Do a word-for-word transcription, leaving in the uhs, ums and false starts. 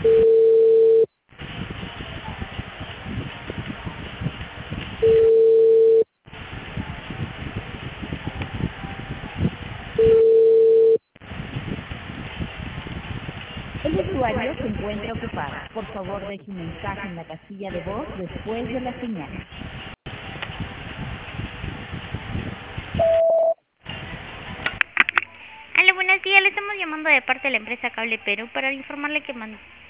El usuario se encuentra ocupado. Por favor, deje un mensaje en la casilla de voz después de la señal. Hola, buenos días. Le estamos llamando de parte de la empresa Cable Perú para informarle que man-